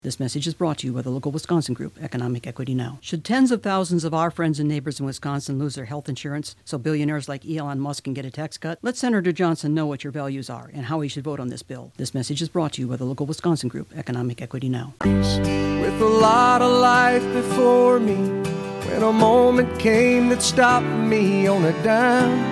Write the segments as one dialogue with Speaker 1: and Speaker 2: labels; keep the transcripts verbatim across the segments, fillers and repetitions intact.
Speaker 1: This message is brought to you by the local Wisconsin group, Economic Equity Now. Should tens of thousands of our friends and neighbors in Wisconsin lose their health insurance so billionaires like Elon Musk can get a tax cut? Let Senator Johnson know what your values are and how he should vote on this bill. This message is brought to you by the local Wisconsin group, Economic Equity Now.
Speaker 2: With a lot of life before me, when a moment came that stopped me on a dime,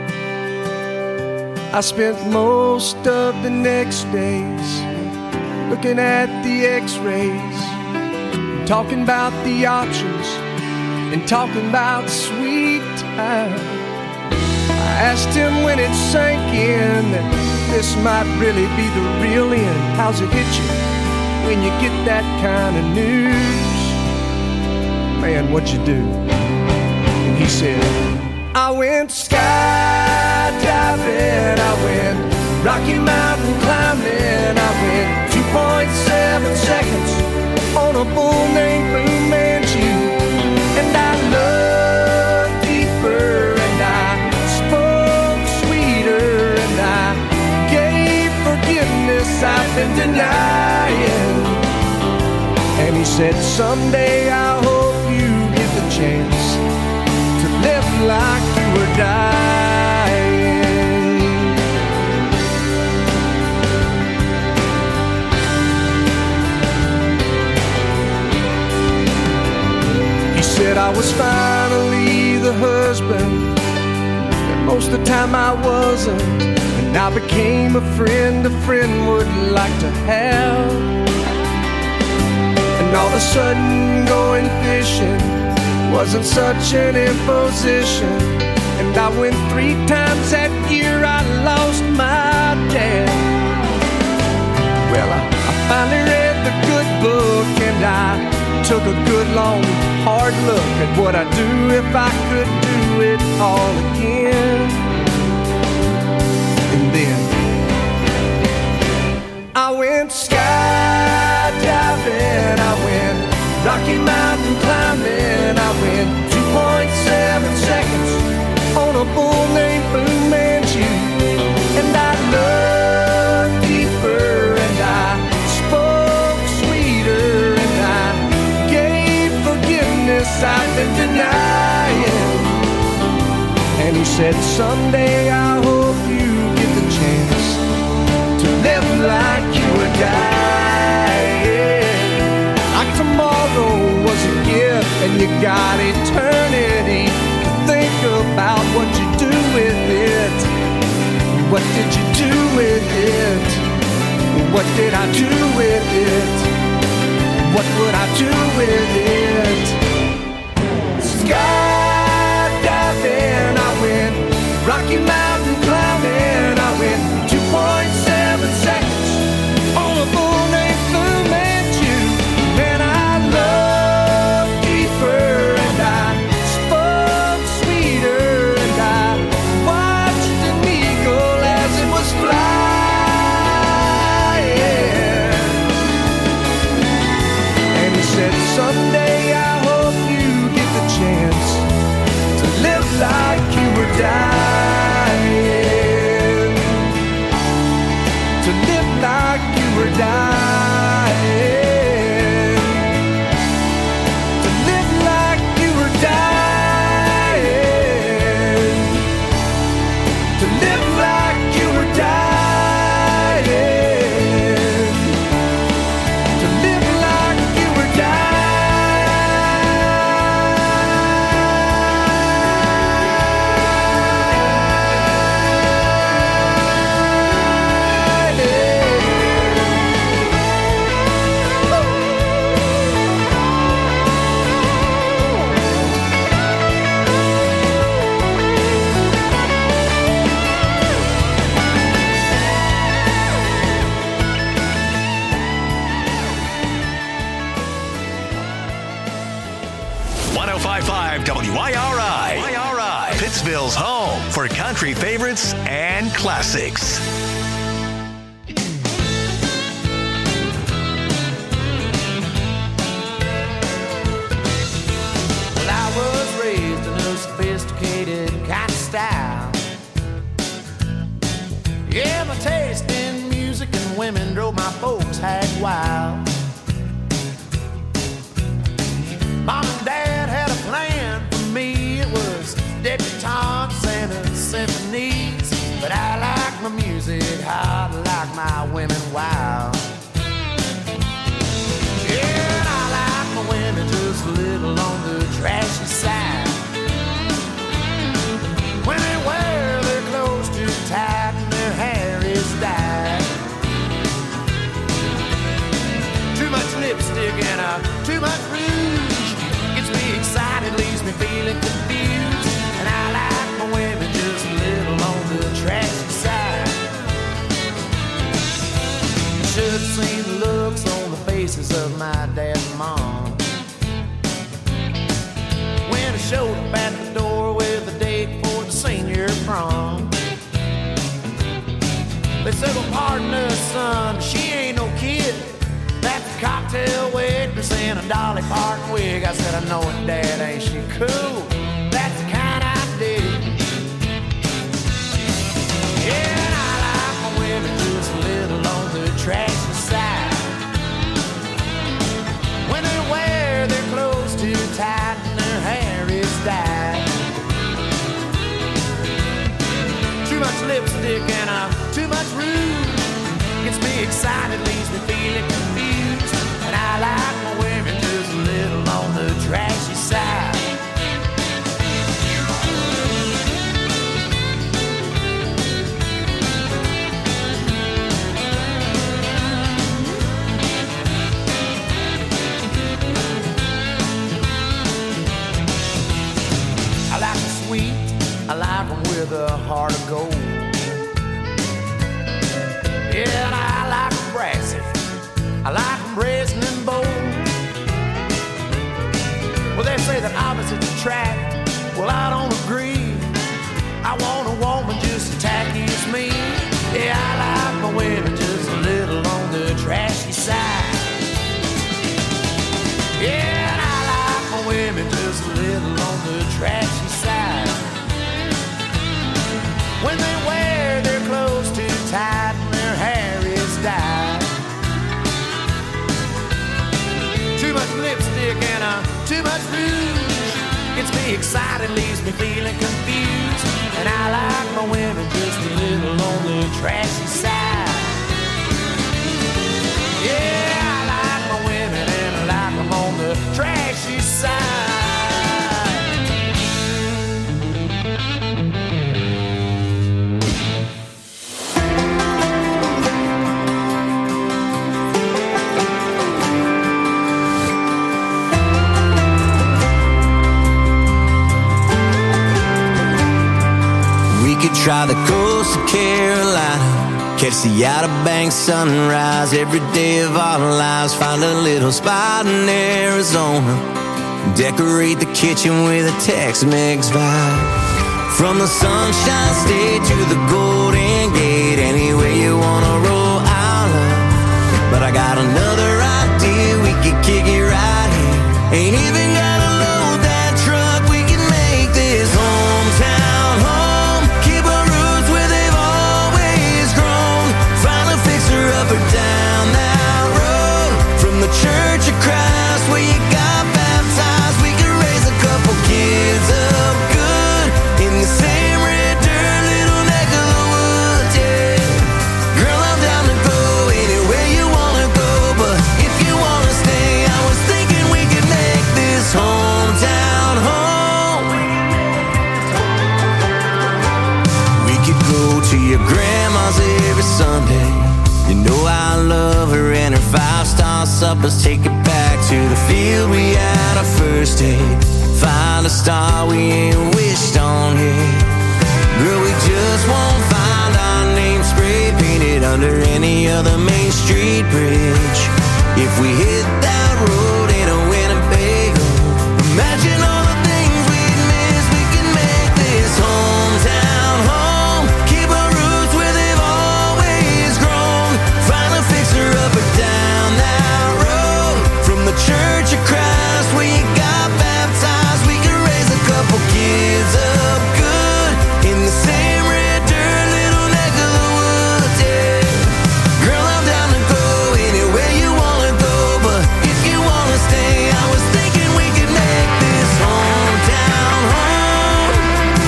Speaker 2: I spent most of the next days looking at the x-rays, talking about the options, and talking about sweet time. I asked him when it sank in that this might really be the real end. How's it hit you when you get that kind of news? Man, what'd you do? And he said, I went skydiving, I went Rocky Mountain climbing, I went two point seven seconds on a bull named Fu Manchu. And I loved deeper, and I spoke sweeter, and I gave forgiveness I've been denying. And he said, someday I hope you get the chance to live like you were dying. He said I was finally the husband that most of the time I wasn't, and I became a friend a friend would like to have. And all of a sudden going fishing wasn't such an imposition, and I went three times that year. I lost my dad. Well, I, I finally read the good book, and I took a good long hard look at what I'd do if I could do it all again. And then I went skydiving, I went Rocky Mountain climbing, I went two point seven seconds on a bull named Fu Manchu. And I loved deeper, and I spoke sweeter, and I gave forgiveness I've been denying. And he said, someday I hope you get the chance to live like you were dying. Like tomorrow was a gift, and you got eternity to think about what you do with it. What did you do with it? What did I do with it? What would I do with it? Skydiving, I went Rocky Mountain climbing, I went two point seven seconds on a bull named Fu Manchu. Man, I loved deeper, and I spoke sweeter, and I watched an eagle as it was flying. And he said, someday I hope you get the chance to live like you were dying, to live like you were dying, to live like you were dying, to live like you were dying, to live like you were
Speaker 3: one oh five point five W I R I. Y R I. Pittsville's home for country favorites and classics.
Speaker 4: Well, I was raised in a sophisticated kind of style. Yeah, my taste in music and women drove my folks hag wild. lipstick and uh, too much rouge. Gets me excited, leaves me feeling confused. And I like my women just a little on the trashy side. Should have seen the looks on the faces of my dad and mom when I showed up at the door with a date for the senior prom. They said, well, pardon us, son, she ain't no kid. That's a cocktail waitress in a Dolly Parton wig. I said, I know it, Dad, ain't she cool? That's the kind I dig. Yeah, and I like my women just a little on the trashy side. When they wear their clothes too tight and their hair is dyed. Too much lipstick and uh, too much rouge. Gets me excited, leaves me feeling confused. And I like my women just a little on the trashy side. I like them sweet, I like them with a heart of gold. Yeah, and I like them brassy, I like them brazen and bold. Well, they say that opposites attract, well, I don't agree. I want a woman just as tacky as me. Yeah, I like my women just a little on the trashy side. Yeah, and I like my women just a little on the trashy side. When they wear their clothes too tight and their hair is dyed. Too much lipstick and uh, too much rouge. Gets me excited, leaves me feeling confused. And I like my women just a little on the trashy side. Yeah, I like my women and I like them on the trashy side.
Speaker 5: Try the coast of Carolina, catch the Outer Banks sunrise every day of our lives. Find a little spot in Arizona, decorate the kitchen with a Tex-Mex vibe. From the Sunshine State to the Golden Gate, anywhere you wanna roll, I'll love. But I got another idea, we could kick it right here. Ain't even gotta load that truck, we can make this hometown home. Up or down that road, from the Church of Christ where you got baptized, we could raise a couple kids up good in the same red dirt little neck of the woods, yeah. Girl, I'm down to go anywhere you wanna go, but if you wanna stay, I was thinking we could make this hometown home. We could go to your grandma's every Sunday. You know I love her and her five-star suppers. Take it back to the field we had our first date. Find a star we ain't wished on yet. Girl, we just won't find our name spray painted under any other Main Street bridge. If we hit that road in a Winnebago, imagine all the things we'd miss. We can make this hometown home. Keep our roots where they've always grown. Find a fixer up or down that road, from the Church of Christ where you got baptized, we can raise a couple kids up good in the same red dirt little neck of the woods, yeah. Girl, I'm down to go anywhere you wanna go, but if you wanna stay, I was thinking we could make this hometown home.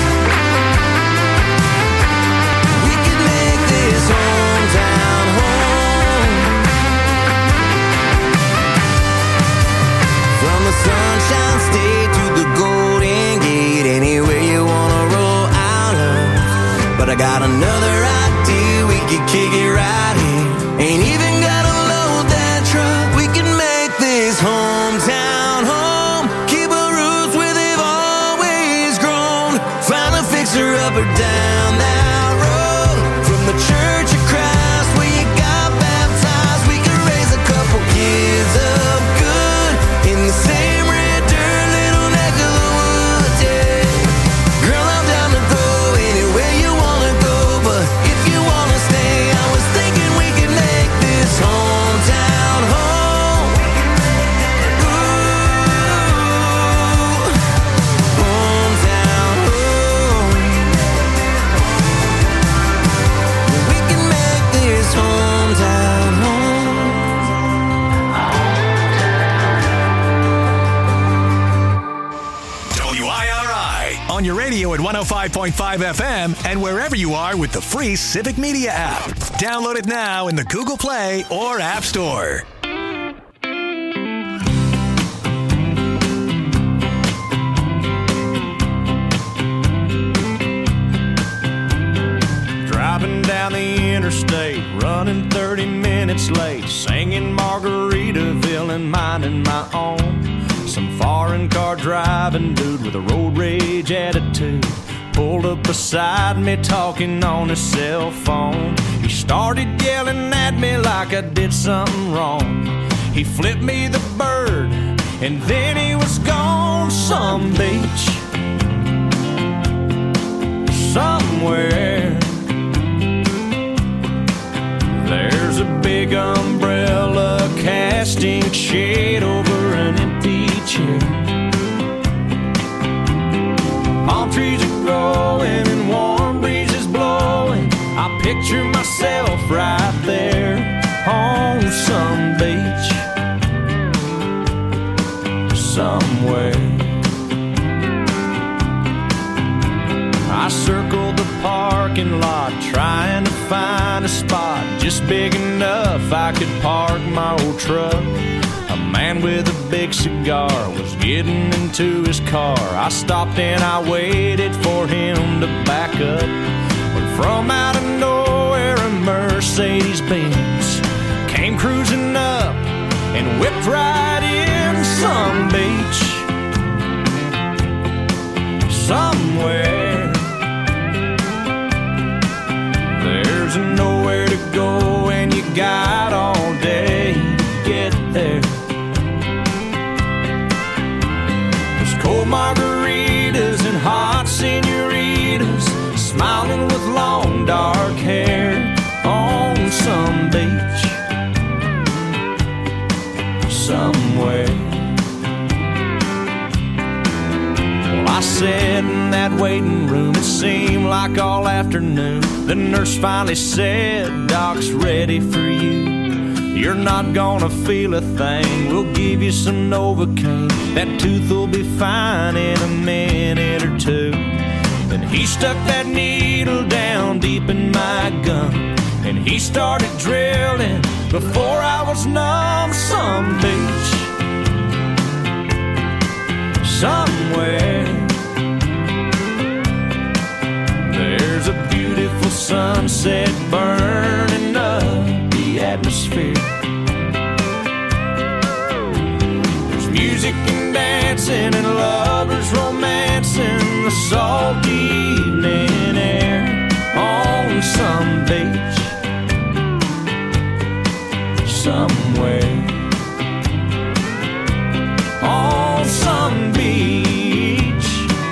Speaker 5: We could make this hometown home. From the Sunshine State to the Golden Gate, anywhere you wanna roll, I'll love. But I got another idea, we could kick it right here. Ain't even gotta load that truck, we can make this up or down that road. From the Church of Christ where you got baptized, we could raise a couple kids up good in the same red dirt little neck of the woods, yeah. Girl, I'm down to go anywhere you wanna go, but if you wanna stay, I was thinking we could make this hometown home. Ooh, hometown home. We can make this hometown home.
Speaker 3: W I R I on your radio at one oh five point five F M and wherever you are with the free Civic Media app. Download it now in the Google Play or App Store.
Speaker 4: Driving down the interstate, running thirty minutes late, singing Margaritaville and minding my own. Some foreign car driving dude with a road rage attitude pulled up beside me talking on his cell phone. He started yelling at me like I did something wrong. He flipped me the bird and then he was gone. Some beach somewhere, there's a big umbrella casting shade over an empty chair. Palm trees are growing and warm breezes blowing. I picture myself right there on some beach somewhere. I circled the parking lot trying to find a spot just big enough I could park my old truck. A man with a big cigar was getting into his car. I stopped and I waited for him to back up. When from out of nowhere a Mercedes-Benz came cruising up and whipped right in. Some beach somewhere, there's nowhere to go and you got all day to get there. There's cold margaritas and hot senoritas smiling with long dark hair on some beach somewhere. Well, I sat in that waiting room, it seemed like all afternoon. The nurse finally said, Doc's ready for you. You're not gonna feel a thing, we'll give you some Novocaine. That tooth will be fine in a minute or two. Then he stuck that needle down deep in my gum, and he started drilling before I was numb. Some beach somewhere, there's a beautiful sunset burning up the atmosphere. There's music and dancing and lovers romancing the salty evening air on some beach somewhere. On some beach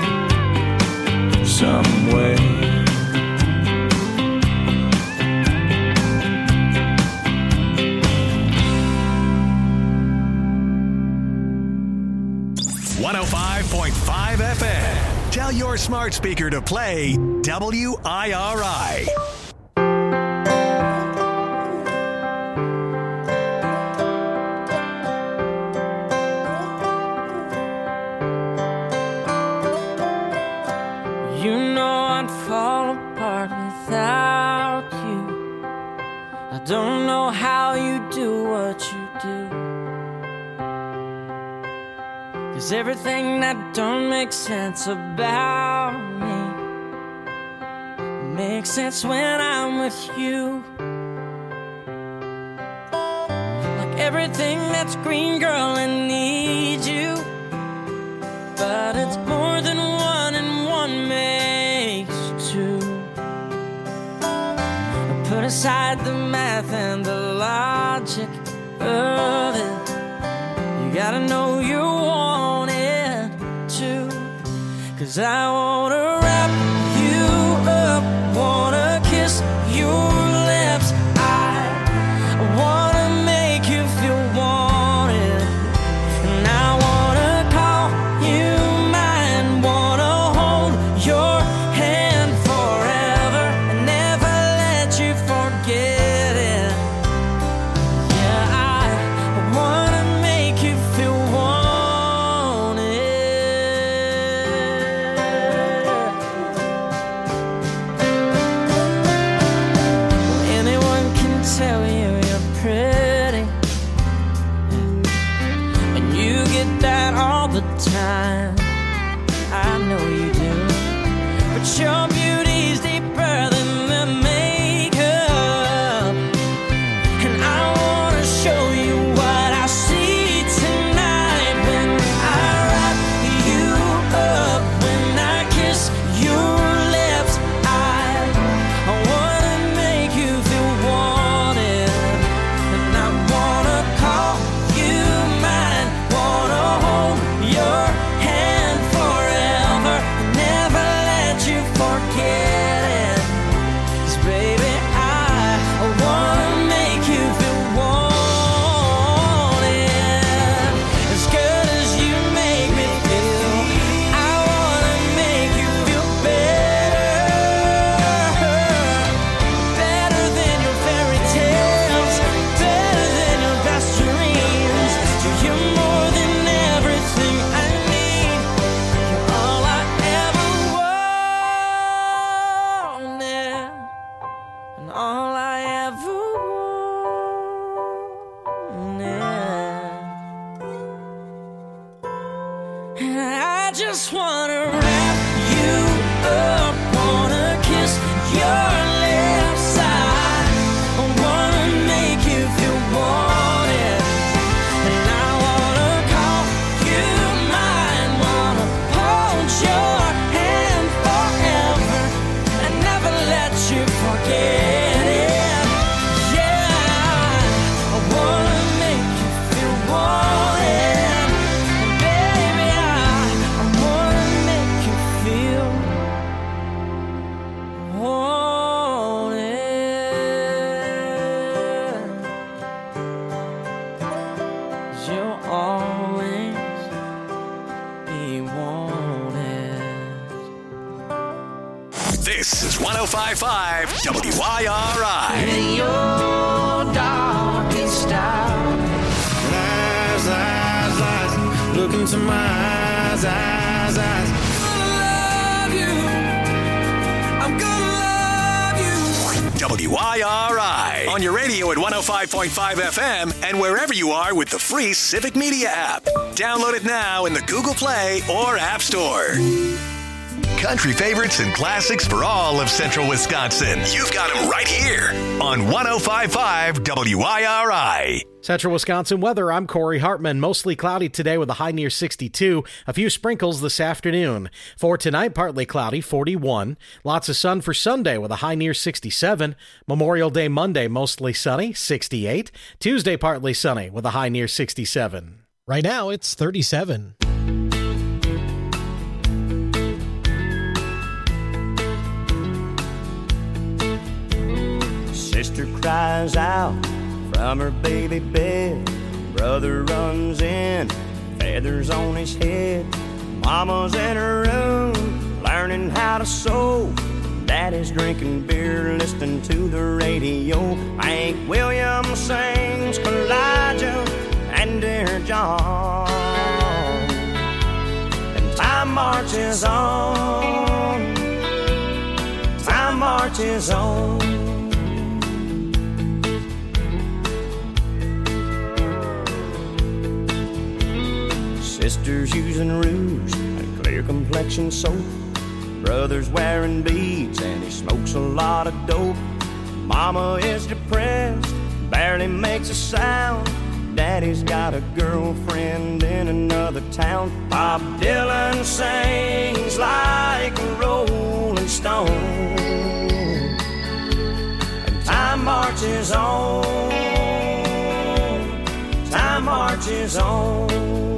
Speaker 4: somewhere.
Speaker 3: one oh five point five F M. Tell your smart speaker to play W I R I.
Speaker 6: You know I'd fall apart without you. I don't know how you do what you do, 'cause everything that don't make sense about me makes sense when I'm with you. Like everything that's green, girl, I need you, but it's more than one and one makes two. inside the math and the logic of it. You gotta know you want it too. Cause I wanna wrap you up, wanna kiss your lips. I wanna make you feel wanted, and I wanna call you mine, wanna hold your hand forever and never let you forget it. Yeah, I wanna make you feel wanted. Anyone can tell you you're pretty, and you get that all the time. I know you do, but your beauty's deeper than the makeup, and I wanna show you what I see tonight when I wrap you up, when I kiss your lips. I, I wanna make you feel wanted, and I wanna call you mine, wanna hold your hand forever and never let you forget it. 'Cause baby, I, I wanna make you feel wanted as good as you make me feel. I wanna make you feel better, better than your fairy tales, better than your best dreams. You're more than everything I need. You're all I ever wanted, and all I ever wanted. And I just wanna wrap you up, wanna kiss your lips. I wanna make you feel wanted, and I wanna call you mine, wanna hold your hand forever and never let you forget it. Yeah, I wanna make you feel wanted, and baby, I, I wanna make you feel wanted. 'Cause you'll always be wanted.
Speaker 3: This is one oh five point five W I R I.
Speaker 4: In your darkest hour,
Speaker 5: Eyes, eyes, eyes, look into my eyes, eyes, eyes.
Speaker 4: love you. I'm gonna love you.
Speaker 3: W I R I. On your radio at one oh five point five F M and wherever you are with the free Civic Media app. Download it now in the Google Play or App Store. Country favorites and classics for all of central Wisconsin. You've got them right here on one oh five point five W I R I.
Speaker 7: Central Wisconsin weather, I'm Corey Hartman. Mostly cloudy today with a high near sixty-two. A few sprinkles this afternoon. For tonight, partly cloudy, forty-one. Lots of sun for Sunday with a high near sixty-seven. Memorial Day Monday, mostly sunny, sixty-eight. Tuesday, partly sunny with a high near sixty-seven.
Speaker 8: Right now, it's thirty-seven.
Speaker 2: Sister cries out from her baby bed. Brother runs in, feathers on his head. Mama's in her room, learning how to sew. Daddy's drinking beer, listening to the radio. Hank Williams sings Elijah and Dear John. And time marches on, time marches on. Sister's using rouge and clear complexion soap. Brother's wearing beads and he smokes a lot of dope. Mama is depressed, barely makes a sound. Daddy's got a girlfriend in another town. Bob Dylan sings like a rolling stone. And time
Speaker 4: marches on, time marches on.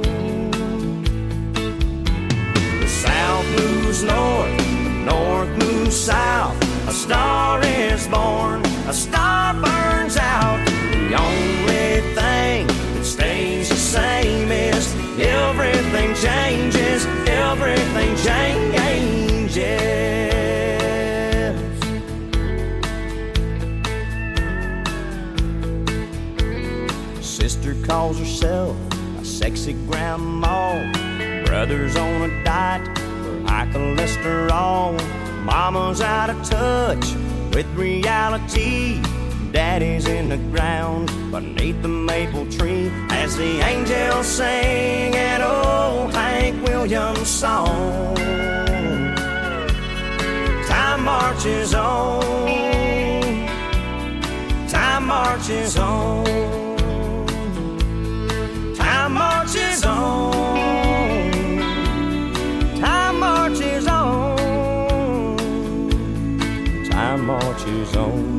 Speaker 4: The south moves north, the north moves south. A star is born, a star burns out. The only thing that stays the same is everything changes, everything changes. Sister calls herself a sexy grandma. Brother's on a diet for high cholesterol. Mama's out of touch with reality. Daddy's in the ground beneath the maple tree as the angels sing an old Hank Williams song. Time marches on, time marches on, time marches on, time marches on, time marches on.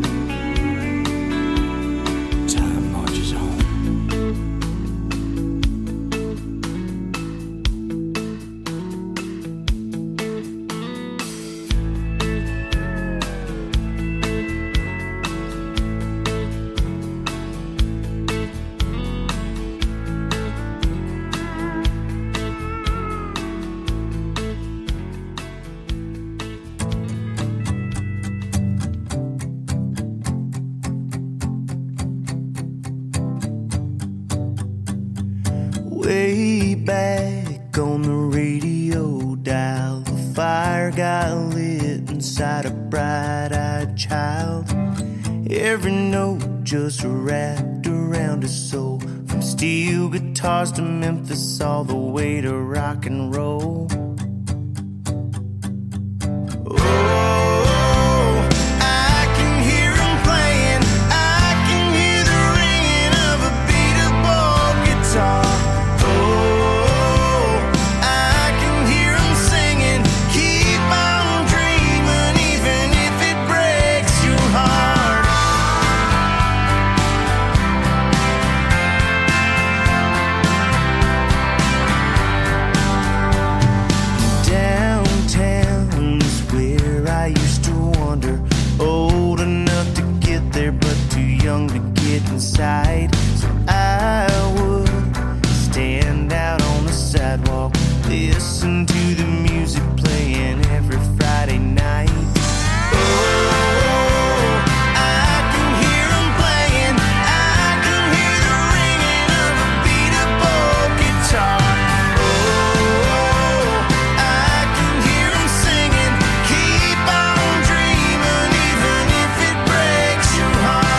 Speaker 5: Way back on the radio dial, the fire got lit inside a bright-eyed child. Every note just wrapped around his soul, from steel guitars to Memphis, all the way to rock and roll. Inside, so I would stand out on the sidewalk, listen to the music playing every Friday night. Oh, I can hear them playing, I can hear the ringing of a beat-up guitar. Oh, I can hear them singing, keep on dreaming, even if it breaks your heart.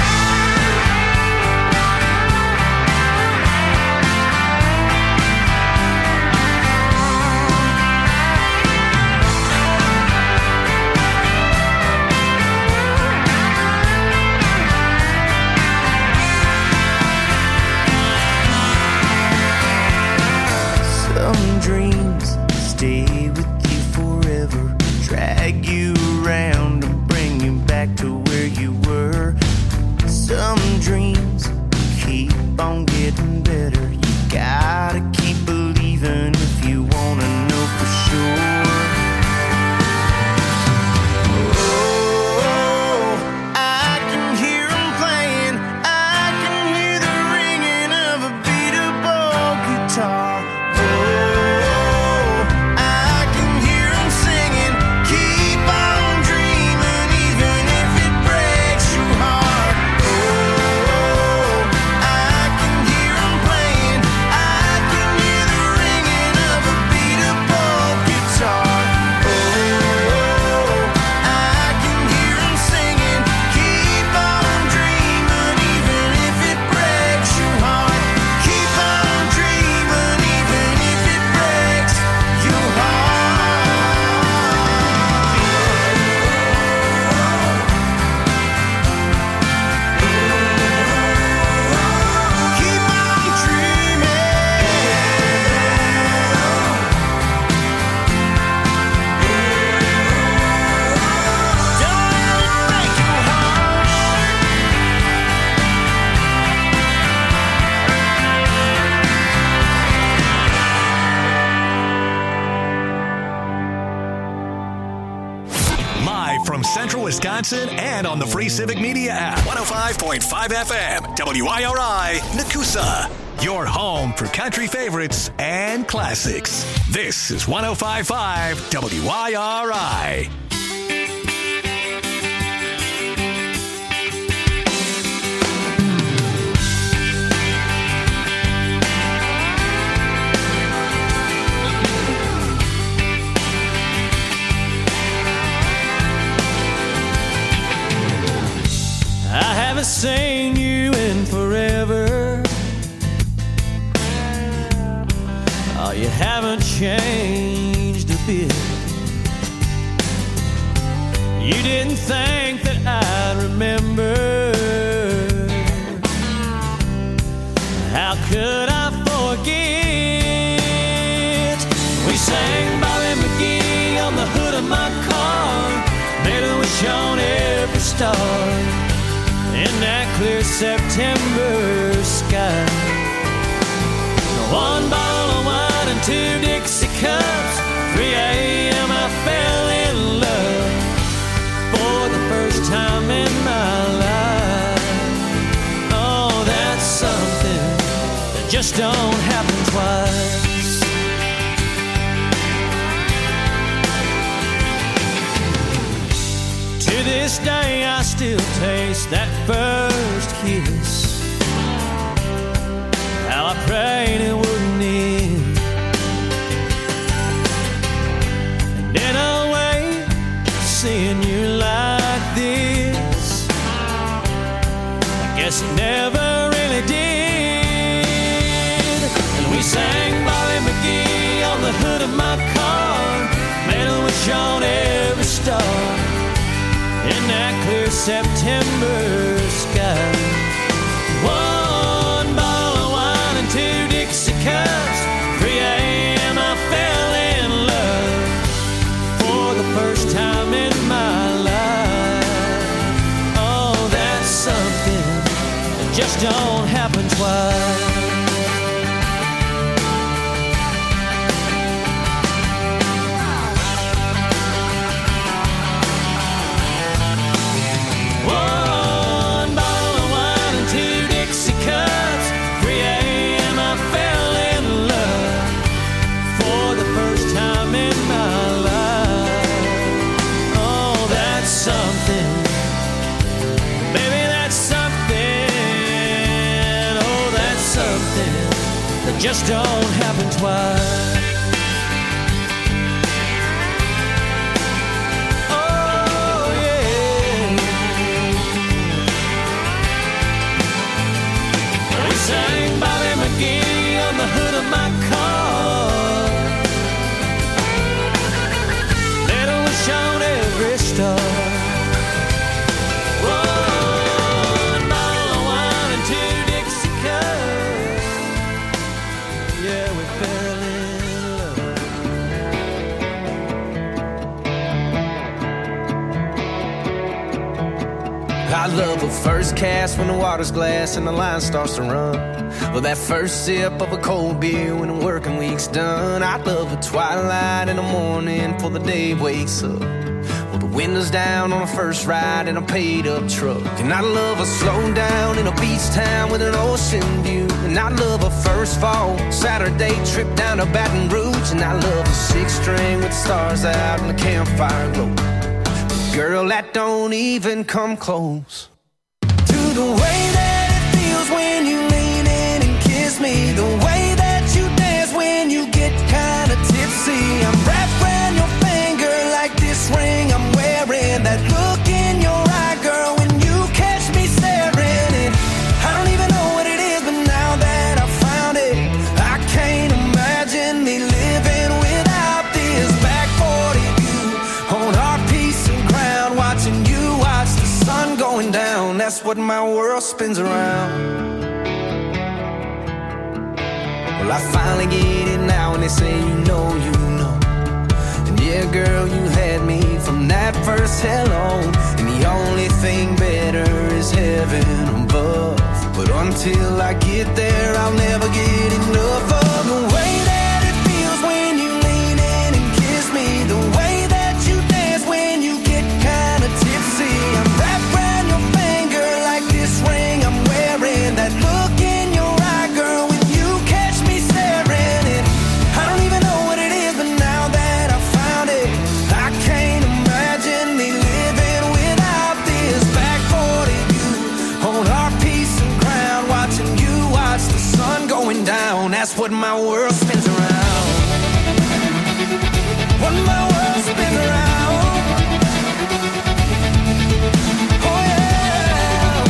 Speaker 5: Some dreams stay with you forever, drag you around and bring you back to where you were. Some dreams keep on getting better. You gotta keep believing if you wanna know for sure. Oh, I can hear 'em playing, I can hear the ringing of a beat-up old guitar. Keep on dreaming,
Speaker 3: Central Wisconsin and on the free Civic Media app. one oh five point five F M, W I R I, Nakusa. Your home for country favorites and classics. This is one oh five point five W I R I.
Speaker 6: I haven't seen you in forever. Oh, you haven't changed a bit. You didn't think that I'd remember. How could I forget? We sang Bobby McGee on the hood of my car, made a wish on every star in that clear September sky. One bottle of wine and two Dixie cups. three a.m. I fell in love for the first time in my life. Oh, that's something that just don't happen twice. To this day I still taste that first kiss. How I prayed it wouldn't end. And in a way, seeing you like this, I guess it never really did. And we sang Bobby McGee on the hood of my car, made a wish on every star in that clear September sky. One bottle of wine and two Dixie cups. three a.m. I fell in love for the first time in my life. Oh, that's something that just don't happen twice. Just don't happen twice. Oh yeah. We sang Bobby McGee on the hood of my car, made a wish on every star.
Speaker 2: I love a first cast when the water's glass and the line starts to run. Or that first sip of a cold beer when the working week's done. I love a twilight in the morning before the day wakes up. Well, the windows down on a first ride in a paid-up truck. And I love a slow down in a beach town with an ocean view. And I love a first fall Saturday trip down to Baton Rouge. And I love a six-string with the stars out and the campfire glow. Girl, that don't even come close to the way that it feels when you lean in and kiss me. The way that you dance when you get kinda tipsy. I'm wrapped around your finger like this ring I'm wearing. That look in your eye, girl, when you catch me staring. And I don't even know what it is, but now that I found it, I can't imagine me living without this. Back forty view on our piece of ground, watching you watch the sun going down. That's what my world spins around. Well, I finally get it now when they say you know, you know. And yeah, girl, you had me from that first hello. And the only thing better is heaven above. But until I get there, I'll never get enough of the way that it feels when you lean in and kiss me. The way that you dance when you get kinda tipsy.
Speaker 4: what my world spins around. What my world spins around. Oh yeah.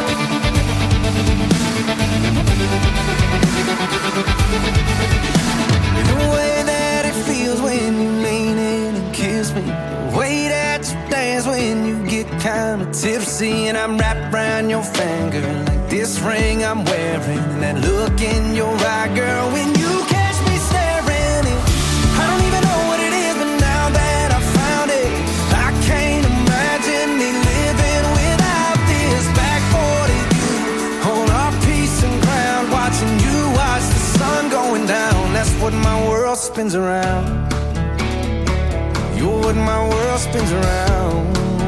Speaker 4: The way that it feels when you lean in and kiss me, the way that you dance when you get kind of tipsy, and I'm wrapped around your finger like this ring I'm wearing, and that look in your eye, girl, when you catch me staring. And I don't even know what it is, but now that I found it, I can't imagine me living without this. Back forty, you on our peace and ground, watching you watch the sun going down. That's what my world spins around. You're what my world spins around.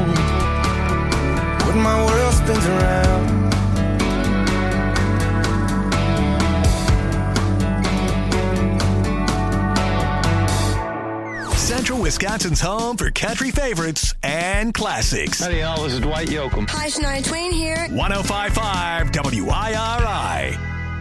Speaker 4: What my world spins around.
Speaker 3: Central Wisconsin's home for country favorites and classics.
Speaker 9: Howdy, y'all. This is Dwight Yoakam.
Speaker 10: Hi, Shania Twain here.
Speaker 3: one oh five point five W I R I.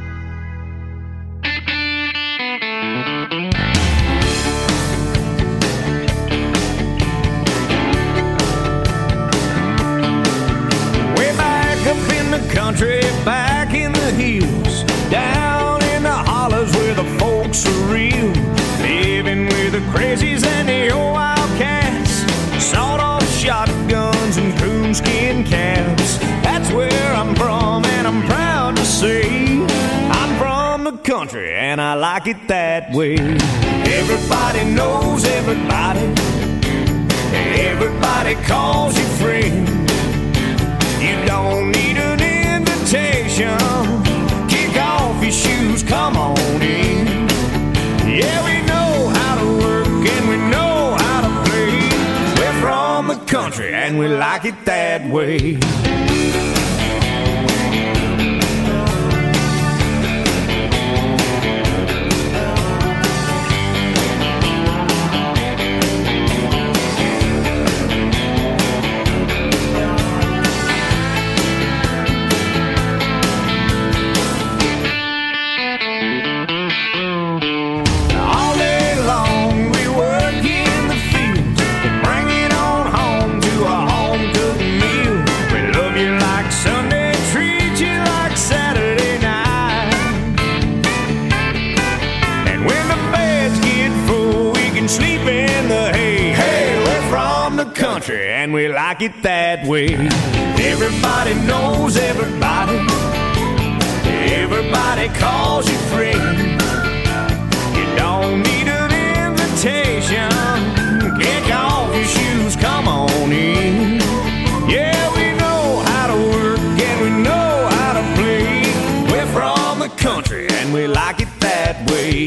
Speaker 2: Way back up in the country, back in the hills, down in the hollers where the folks are real, living with the crazies and the old wildcats, sawed-off shotguns and coonskin caps. That's where I'm from, and I'm proud to say I'm from the country, and I like it that way. Everybody knows everybody, everybody calls you friend. You don't need an invitation. Kick off your shoes, come on in. Yeah, we know how to work and we know how to play. We're from the country and we like it that way. And we like it that way. Everybody knows everybody, everybody calls you friend. You don't need an invitation. Kick off your shoes, come on in. Yeah, we know how to work and we know how to play. We're from the country and we like it that way.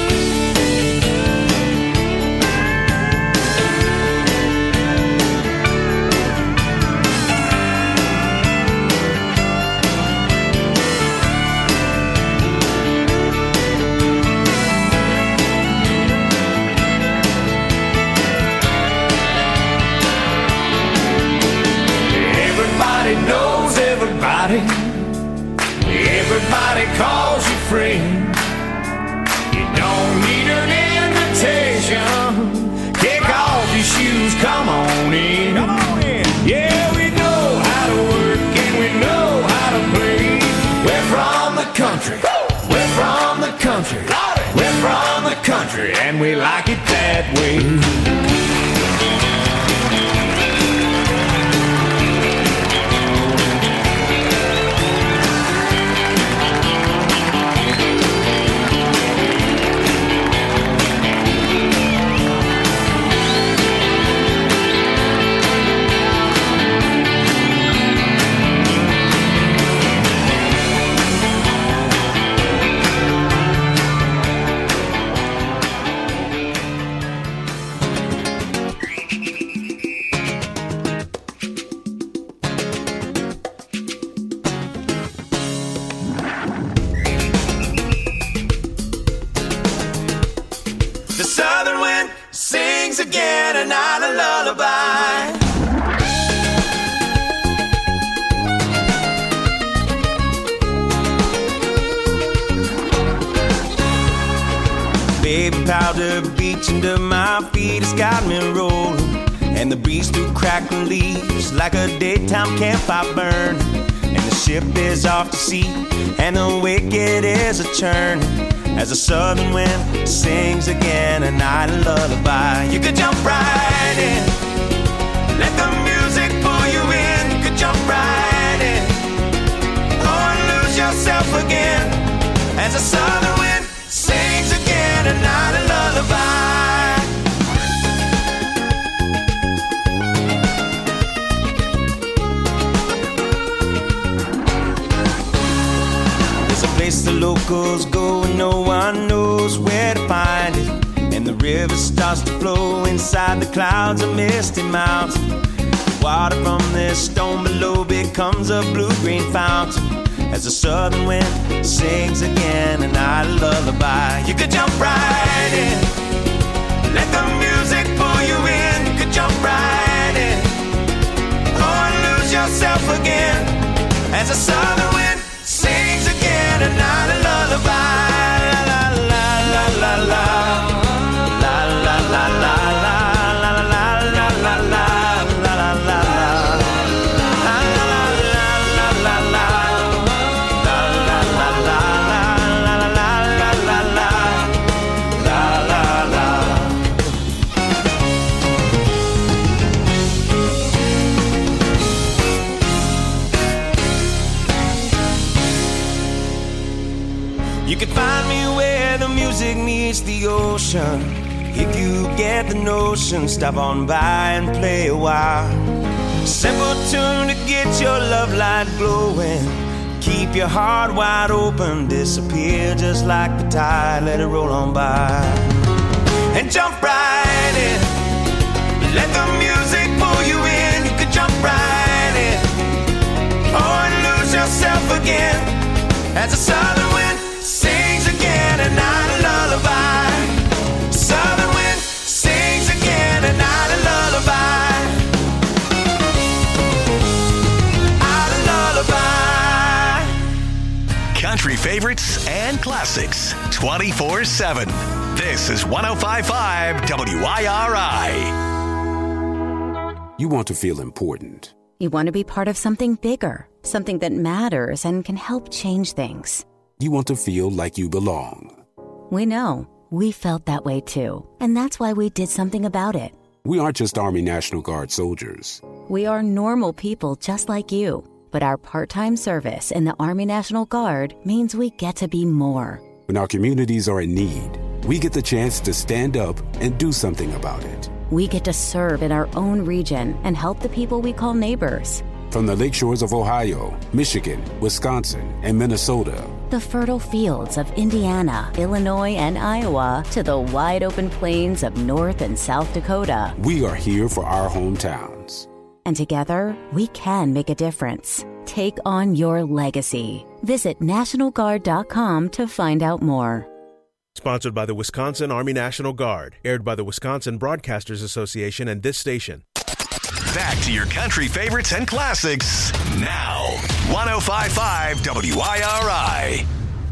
Speaker 2: Knows everybody, everybody calls you friend. You don't need an invitation. Kick off your shoes, come on in. Come on in. Yeah, we know how to work and we know how to play. We're from the country, we're from the country, we're from the country, and we like it that way.
Speaker 5: Baby powder beach under my feet has got me rolling, and the breeze through crackling leaves like a daytime campfire burn. And the ship is off to sea, and the wicked is a churn, as the southern wind sings again a night lullaby. You could jump right in, let the music pull you in. You could jump right in, or lose yourself again, as the southern wind sings again a night lullaby. There's a place the locals go and no one knows where to find it, and the river starts to flow inside the clouds of misty mountains. Water from this stone below becomes a blue-green fountain, as the southern wind sings again a night lullaby. You could jump right in, let the music pull you in. You could jump right in, or lose yourself again, as the southern wind sings again a night lullaby. La la la la la la la la la la la la la la la. You can find me where the music meets the ocean. If you get the notion, stop on by and play a while. Simple tune to get your love light glowing. Keep your heart wide open, disappear just like the tide, let it roll on by. And jump right in, let the music pull you in. You can jump right in, or lose yourself again, as the southern wind sings again a night lullaby. Southern wind sings again a night lullaby. A lullaby.
Speaker 3: Country favorites and classics twenty-four seven. This is one oh five point five W I R I.
Speaker 9: You want to feel important.
Speaker 10: You want to be part of something bigger, something that matters and can help change things.
Speaker 9: You want to feel like you belong.
Speaker 10: We know. We felt that way too. And that's why we did something about it.
Speaker 9: We aren't just Army National Guard soldiers.
Speaker 10: We are normal people just like you. But our part-time service in the Army National Guard means we get to be more.
Speaker 9: When our communities are in need, we get the chance to stand up and do something about it.
Speaker 10: We get to serve in our own region and help the people we call neighbors.
Speaker 9: From the lake shores of Ohio, Michigan, Wisconsin, and Minnesota,
Speaker 10: the fertile fields of Indiana, Illinois, and Iowa, to the wide open plains of North and South Dakota,
Speaker 9: we are here for our hometowns.
Speaker 10: And together, we can make a difference. Take on your legacy. Visit National Guard dot com to find out more.
Speaker 11: Sponsored by the Wisconsin Army National Guard. Aired by the Wisconsin Broadcasters Association and this station.
Speaker 3: Back to your country favorites and classics now. one oh five point five W I R I.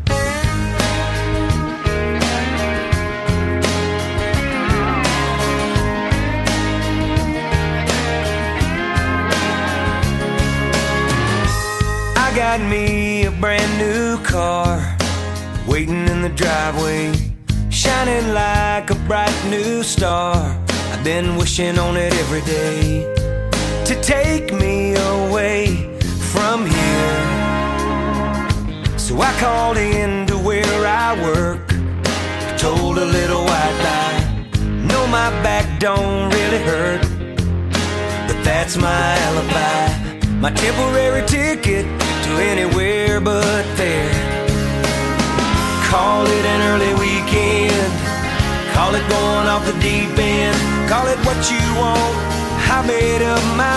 Speaker 5: I got me a brand new car, waiting in the driveway, shining like a bright new star. I've been wishing on it every day to take me away from here. So I called in to where I work, told a little white lie. No, my back don't really hurt, but that's my alibi, my temporary ticket to anywhere but there. Call it an early weekend, call it going off the deep end, call it what you want, I made up my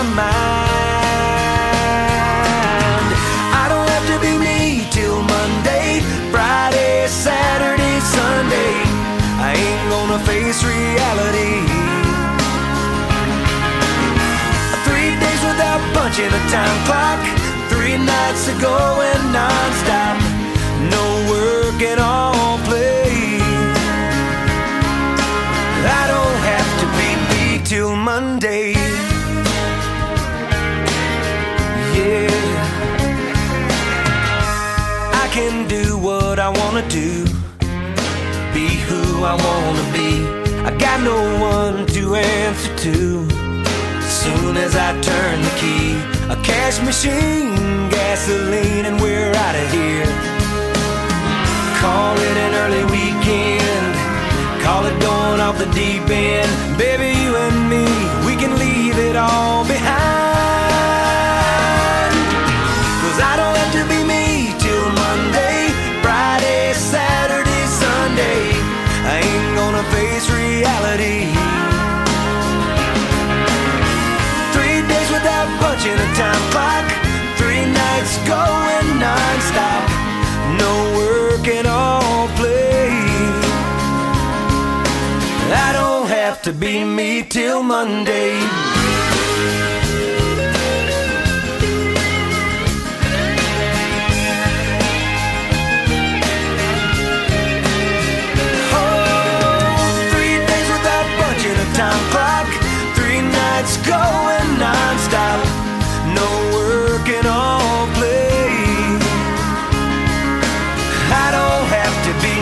Speaker 5: mind. I don't have to be me till Monday, Friday, Saturday, Sunday. I ain't gonna face reality. Three days without punching a time clock, three nights ago and non-stop, no work at all play.
Speaker 4: wanna do, be who I wanna be. I got no one to answer to. As soon as I turn the key, a cash machine, gasoline, and we're out of here. Call it an early weekend, call it going off the deep end. Baby, you and me, we can leave it all behind. Cause I don't have to be me till Monday, Friday, Saturday, Sunday. I ain't gonna face reality. Three days without punching a time clock, three nights going non-stop. No work and all play. I don't have to be me till Monday. Time clock, three nights going non-stop. No work and all play. I don't have to be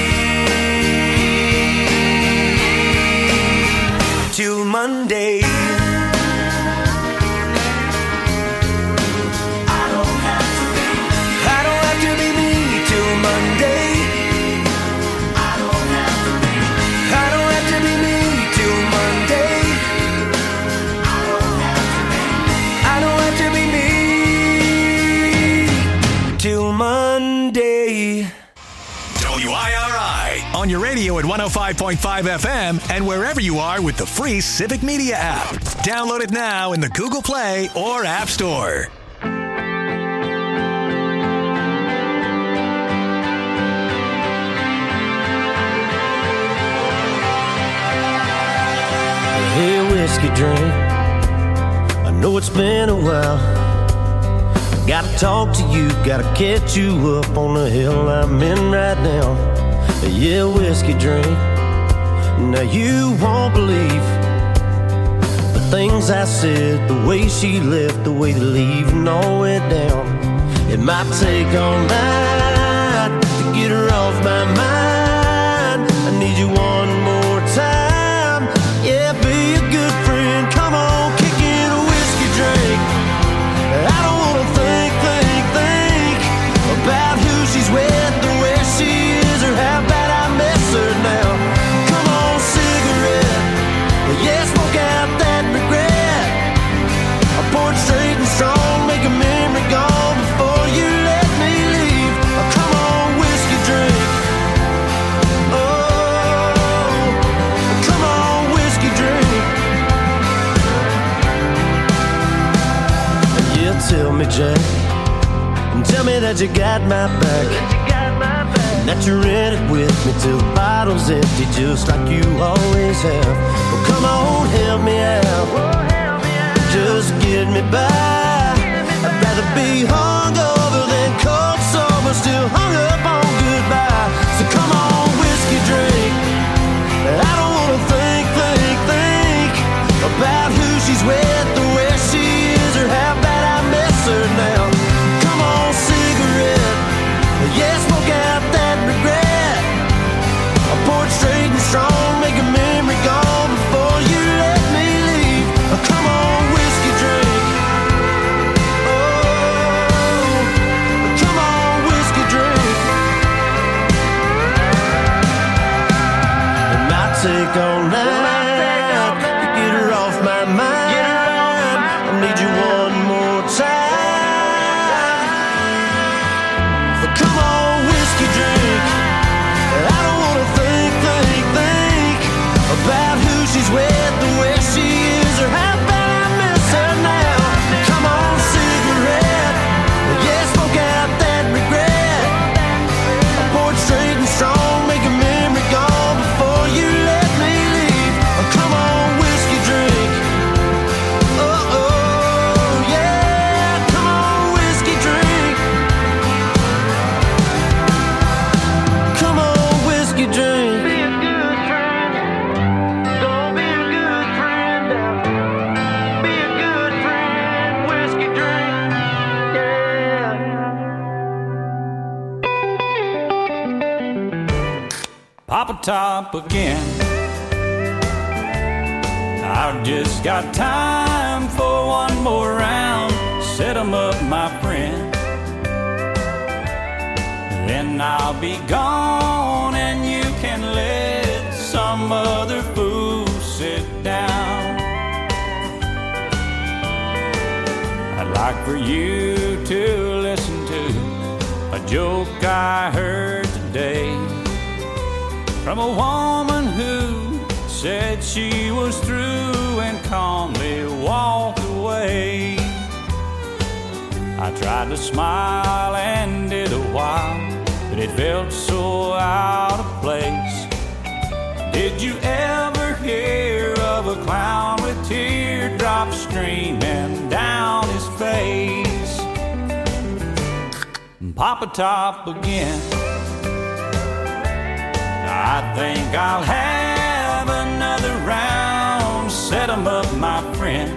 Speaker 4: me till Monday. I don't have to be. I don't have to be me till Monday. I don't have to be. I don't have to be me. Monday, I don't have to be, I don't have to be me till Monday.
Speaker 3: W I R I on your radio at one oh five point five F M and wherever you are with the free Civic Media app. Download it now in the Google Play or App Store.
Speaker 4: Hey, whiskey drink, I know it's been a while. Gotta talk to you, gotta catch you up on the hill I'm in right now. Yeah, whiskey drink, now you won't believe the things I said, the way she left, the way the leaving all went down. It might take all night to get her off my mind. I need you one more time. Yeah, be a good friend. Come on, kick in a whiskey drink. I don't wanna think, think, think about who she's with or where she is or how bad I miss her now. Come on, cigarette. Yeah, smoke out that regret. I pour it straight and strong, make a memory gone before you let me leave. Oh, come on, whiskey drink. Tell me, Jack, and tell me that you got my back, and that you're in it with me till the bottle's empty, just like you always have. Well, come on, help me out, just get me by. I'd rather be hungover than cold sober, still hung up on goodbye. So come on, whiskey drink. I don't wanna think, think, think about who she's with or where she is or how bad I miss her now. Come on, cigarette. Yeah, smoke out that regret. I pour it straight and strong, make a memory gone before you let me leave. Come on, whiskey drink. Oh, come on, whiskey drink. It might take all night to get her off my mind. I need you one more time. Come on, whiskey drink. I don't wanna think, think, think about who she's with or where she is or how bad I miss her now. Come on, cigarette. Yeah, smoke out that regret. I pour it straight and strong, make a memory gone before you let me leave.
Speaker 6: Top again. I've just got time for one more round. Set 'em up, my friend. Then I'll be gone and you can let some other fool sit down. I'd like for you to listen to a joke I heard today from a woman who said she was through and calmly walked away. I tried to smile and did a while, but it felt so out of place. Did you ever hear of a clown with teardrops streaming down his face? Papa Top again. I think I'll have another round. Set 'em up, my friend.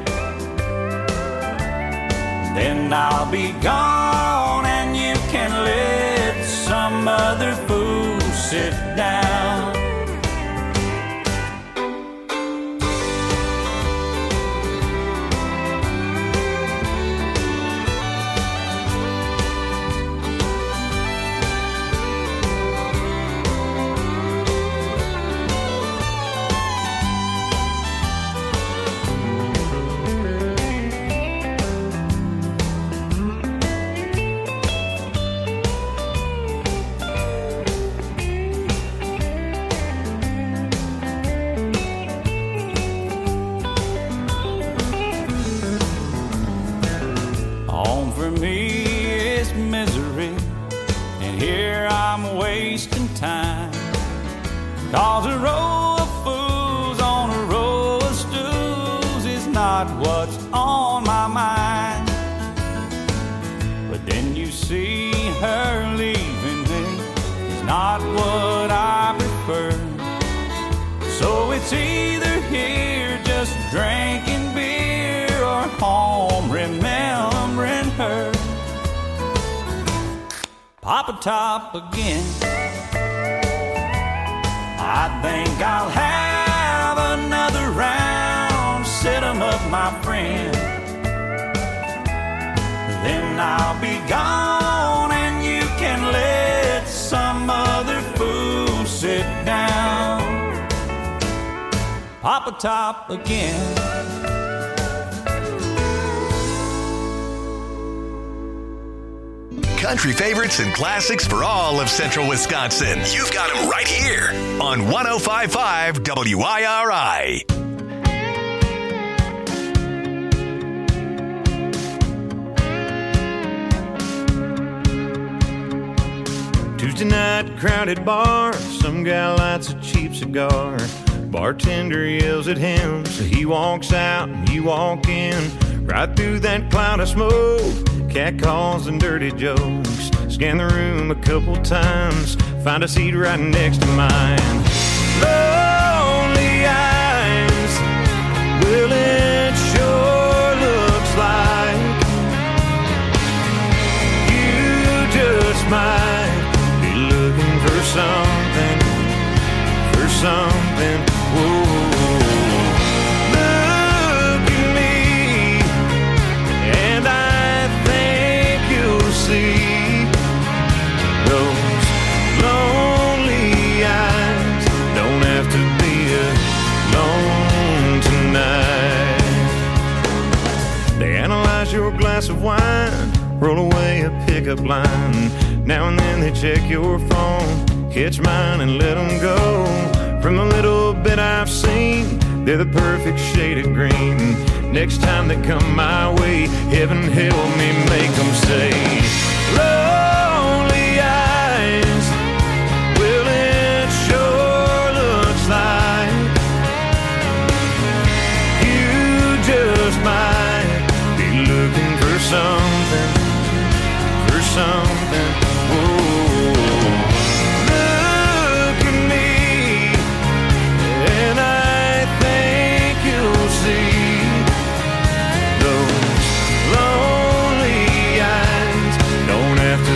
Speaker 6: Then I'll be gone and you can let some other fool sit down. Cause a row of fools on a row of stools is not what's on my mind. But then you see her leaving me is not what I prefer. So it's either here just drinking beer or home remembering her. Papa Top again. I think I'll have another round. Set 'em up, my friend. Then I'll be gone and you can let some other fool sit down. Papa Top again.
Speaker 3: Country favorites and classics for all of central Wisconsin. You've got them right here on one oh five point five W I R I.
Speaker 12: Tuesday night, crowded bar. Some guy lights a cheap cigar. Bartender yells at him, so he walks out and you walk in. Right through that cloud of smoke, cat calls and dirty jokes. Scan the room a couple times, find a seat right next to mine. Lonely eyes, well it sure looks like you just might be looking for something, for something. Whoa. Your glass of wine, roll away a pickup line. Now and then they check your phone, catch mine and let them go. From the little bit I've seen, they're the perfect shade of green. Next time they come my way, heaven help me make them say, lonely eyes, well it sure looks like you just might looking for something, for something. Whoa. Look at me, and I think you'll see those lonely eyes don't have to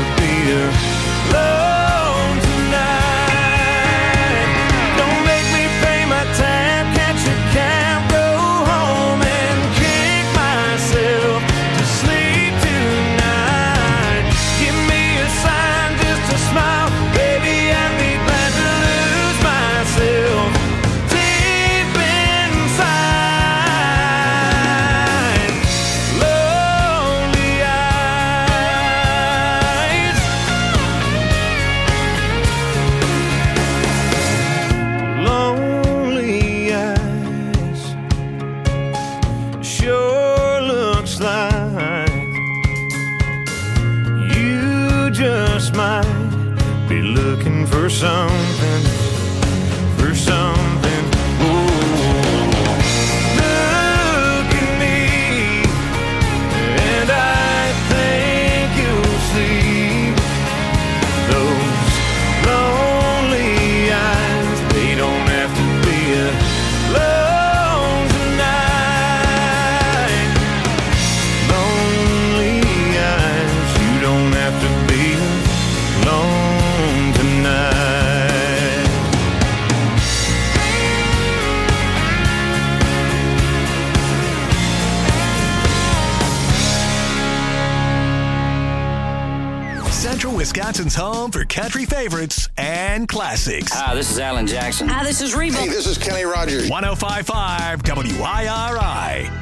Speaker 3: Wisconsin's home for country favorites and classics.
Speaker 13: Hi, this is Alan Jackson.
Speaker 14: Hi, this is Reba.
Speaker 15: Hey, this is Kenny Rogers.
Speaker 3: one oh five point five W I R I.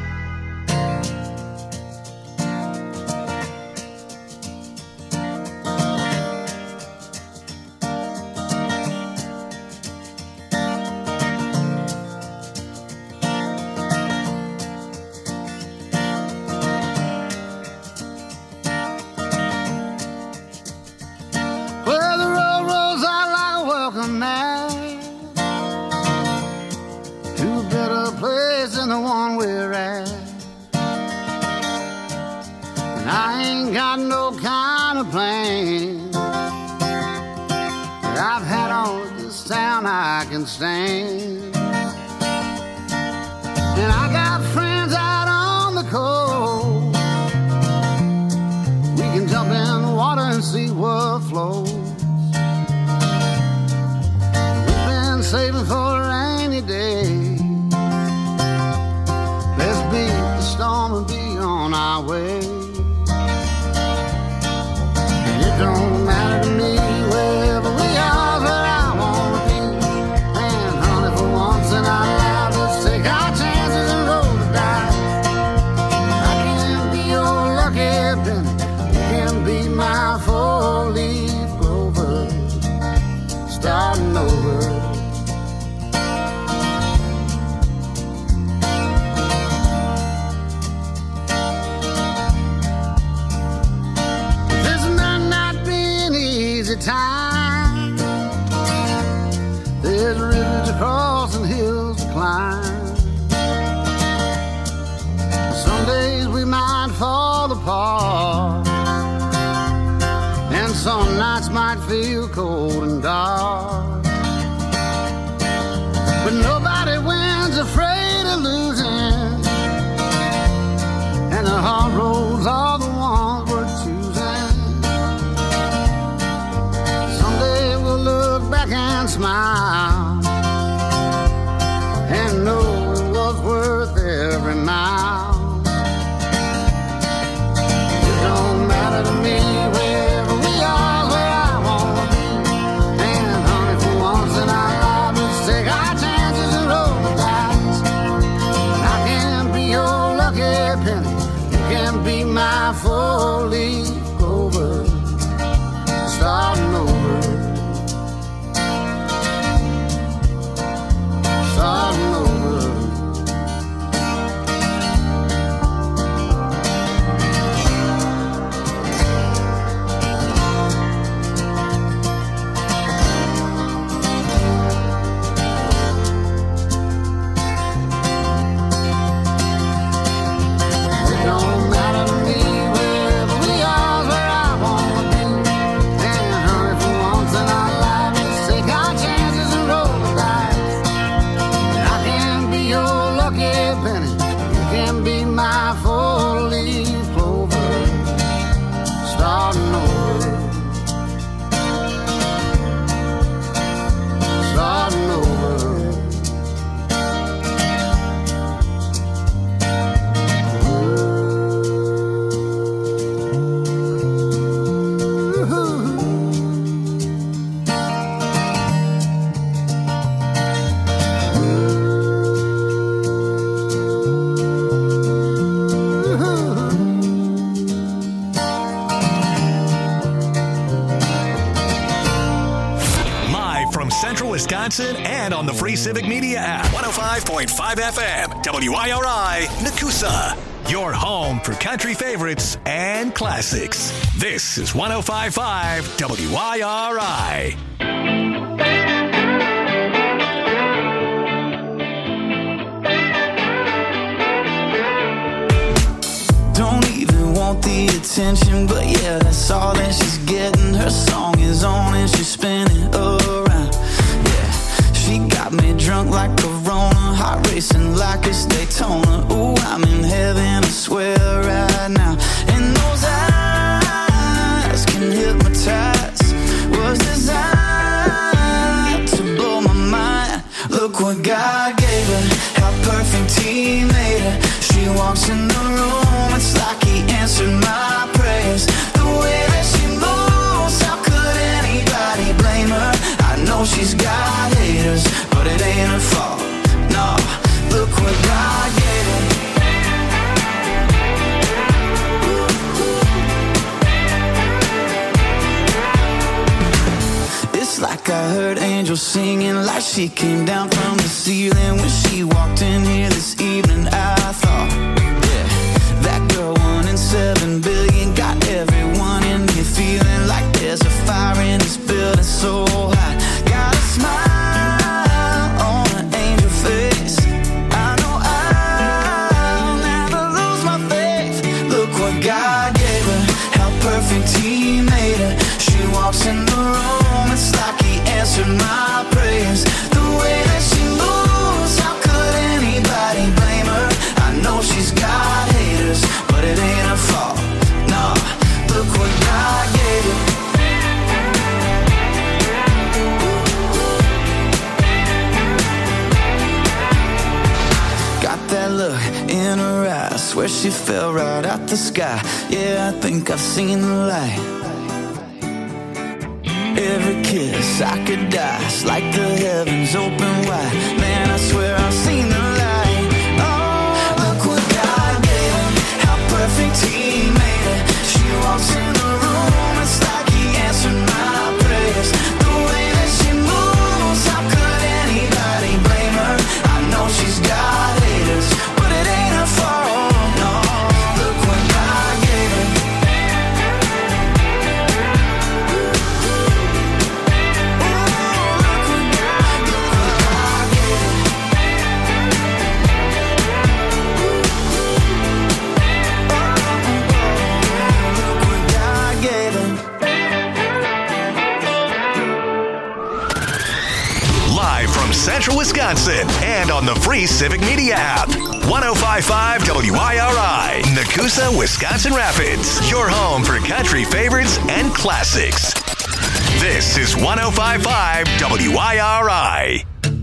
Speaker 16: Stand. And I got friends out on the coast. We can jump in the water and see what flows. We've been saving for a rainy day. Let's beat the storm and be on our way. It don't matter to me wherever we are, where I wanna be. And I love, let's take our chances and roll the dice. I can be your lucky penny, you can be my four-leaf clover, starting over. This might not be an easy time. There's rivers to cross and hills to climb. Some days we might fall apart, and some nights might feel cold and dark. But nobody wins afraid of losing, and the hard roads are the ones we're choosing. Someday we'll look back and smile and know it was worth every mile. It don't matter to me wherever we are, where I wanna be. And honey, for once in our lives, let's take our chances and roll the dice. And I can be your lucky penny, you can be my four-leaf clover, starting over. Starting over. It don't matter to me wherever we are, where I wanna be. And honey, for once in our lives, let's take our chances and roll the dice. I can be your lucky penny, you can be my four-leaf clover, starting over, starting over.
Speaker 3: Wisconsin and on the free Civic Media app. one oh five point five F M, W I R I, Nakusa. Your home for country favorites and classics. This is one oh five point five W I R I.
Speaker 6: Don't even want the attention, but yeah, that's all that she's getting. Her song is on and she's spinning around. Yeah, she got me drunk like Corona, heart racing like it's Daytona. Ooh, I'm in heaven, I swear right now. And those eyes can hypnotize, was designed to blow my mind. Look what God gave her, how perfect He made her. She walks in the room, it's like He answered my prayers. The way that she moves, how
Speaker 5: know she's got haters, but it ain't her fault. No, look what God gave her. It's like I heard angels singing, like she came down from the ceiling when she walked in here this evening. I thought, yeah, that girl one in seven billion got everyone in here feeling like there's a fire in this building so hot. Got a smile on an angel face. I know I'll never lose my faith. Look what God gave her, how perfect He made her. She walks in the room, it's like He answered my prayers. The way that she moves, how could anybody blame her? I know she's got haters, but it ain't her fault. No, look what God gave her. Got that look in her eyes, swear she fell right out the sky. Yeah, I think I've seen the light. Every kiss I could die, it's like the heavens open wide. Man, I swear I've seen the light. Oh, look what God gave her, how perfect He made her. She walks in the room, it's like He answered my prayers. The way that she moves, how could anybody blame her? I know she's got haters, but it ain't her fault. No, look what God gave her.
Speaker 3: Central Wisconsin and on the free Civic Media app. one oh five point five W I R I, Nakusa, Wisconsin Rapids. Your home for country favorites and classics. This is one oh five point five W I R I.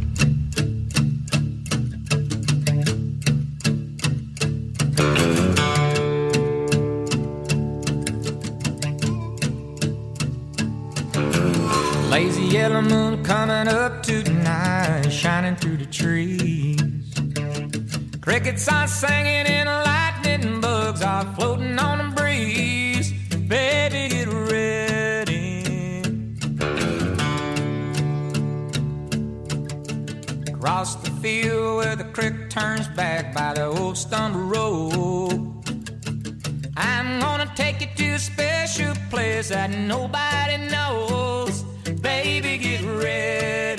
Speaker 13: Lazy yellow moon coming up tonight, shining through the trees. Crickets are singing and lightning bugs are floating on the breeze. Baby, get ready. Across the field where the creek turns back by the old stumble road, I'm gonna take you to a special place that nobody knows. Baby, get ready.